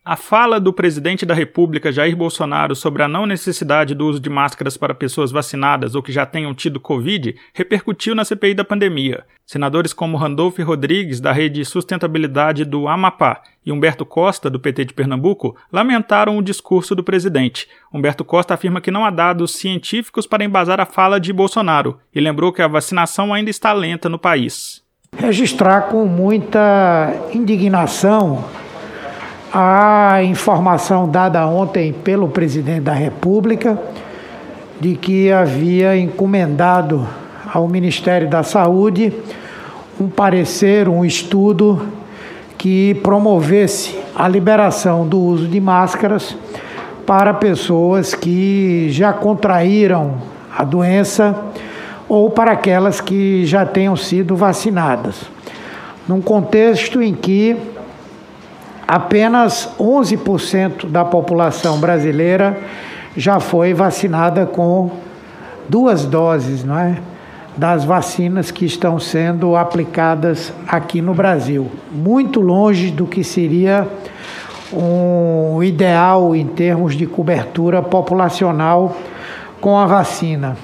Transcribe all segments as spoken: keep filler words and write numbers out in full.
A fala do presidente da República, Jair Bolsonaro, sobre a não necessidade do uso de máscaras para pessoas vacinadas ou que já tenham tido Covid, repercutiu na C P I da pandemia. Senadores como Randolfo Rodrigues, da Rede Sustentabilidade do Amapá, e Humberto Costa, do P T de Pernambuco, lamentaram o discurso do presidente. Humberto Costa afirma que não há dados científicos para embasar a fala de Bolsonaro e lembrou que a vacinação ainda está lenta no país. Registrar com muita indignação a informação dada ontem pelo presidente da República de que havia encomendado ao Ministério da Saúde um parecer, um estudo que promovesse a liberação do uso de máscaras para pessoas que já contraíram a doença ou para aquelas que já tenham sido vacinadas, num contexto em que apenas onze por cento da população brasileira já foi vacinada com duas doses, não é? Das vacinas que estão sendo aplicadas aqui no Brasil. Muito longe do que seria um ideal em termos de cobertura populacional com a vacina.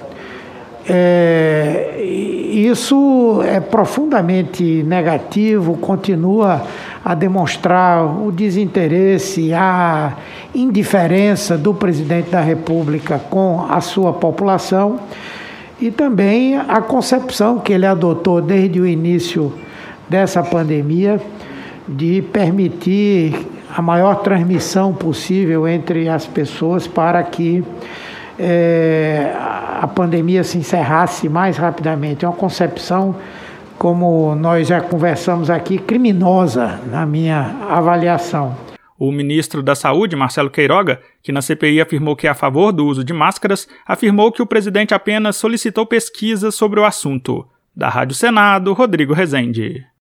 É, isso é profundamente negativo, continua a demonstrar o desinteresse, a indiferença do presidente da República com a sua população e também a concepção que ele adotou desde o início dessa pandemia de permitir a maior transmissão possível entre as pessoas para que é, a pandemia se encerrasse mais rapidamente. É uma concepção, como nós já conversamos aqui, criminosa na minha avaliação. O ministro da Saúde, Marcelo Queiroga, que na C P I afirmou que é a favor do uso de máscaras, afirmou que o presidente apenas solicitou pesquisas sobre o assunto. Da Rádio Senado, Rodrigo Rezende.